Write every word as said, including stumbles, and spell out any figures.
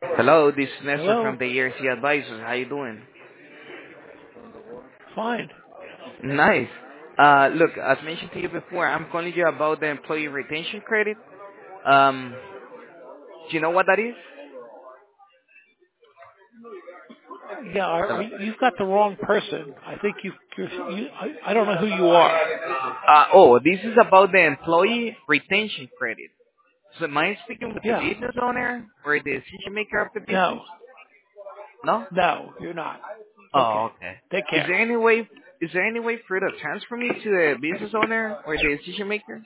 Hello, this is Nestor Hello? from the E R C Advisors. How you doing? Fine. Nice. Uh, look, as mentioned to you before, I'm calling you about the employee retention credit. Um, do you know what that is? Yeah, are, are, Hello. you- you've got the wrong person. I think you, you're, you, I, I don't know who you are. Uh, oh, this is about the employee retention credit. So am I speaking with the Yeah. business owner or the decision maker of the business? No. No? No, you're not. Oh, Okay. okay. Take Is care. there any way, is there any way for you to transfer me to the business owner or the decision maker?